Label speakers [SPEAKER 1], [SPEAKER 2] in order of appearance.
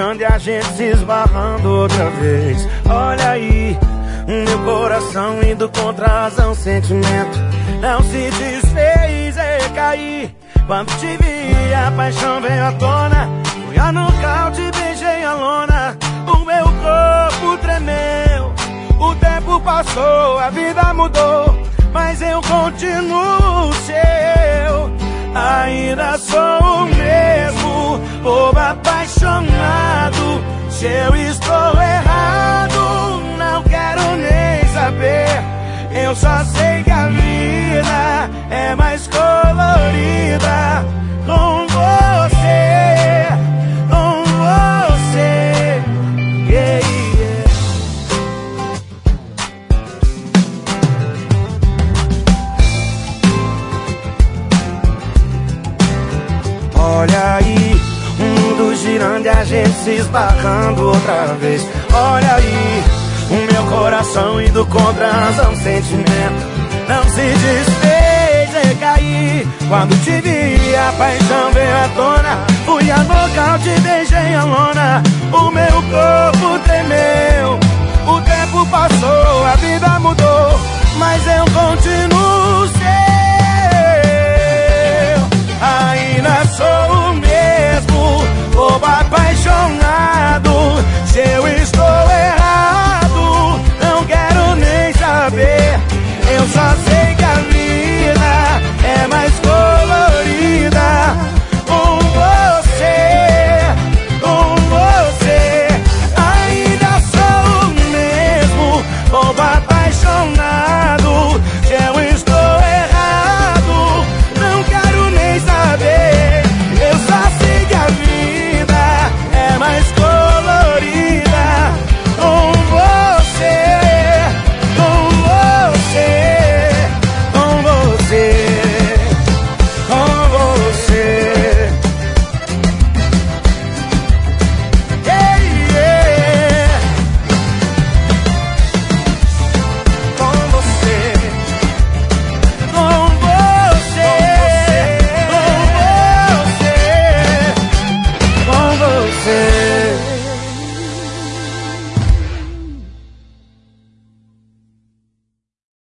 [SPEAKER 1] girando e a gente se esbarrando outra vez. Olha aí, meu coração indo contra a razão, sentimento não se desfez, caí. Quando te vi, a paixão veio à tona. Fui a nocaute, beijei a lona. O meu corpo tremeu. O tempo passou, a vida mudou, mas eu continuo seu. Ainda sou o mesmo, povo apaixonado. Se eu estou errado, não quero nem saber. Eu só sei que a vida é mais colorida com você, com você. Yeah, yeah. Olha aí, o mundo girando e a gente se esbarrando outra vez. Olha aí, o meu coração indo contra a razão, sentimento não se desfez, caí. Quando te vi, a paixão veio à tona. Fui a nocaute, beijei a lona. O meu corpo tremeu.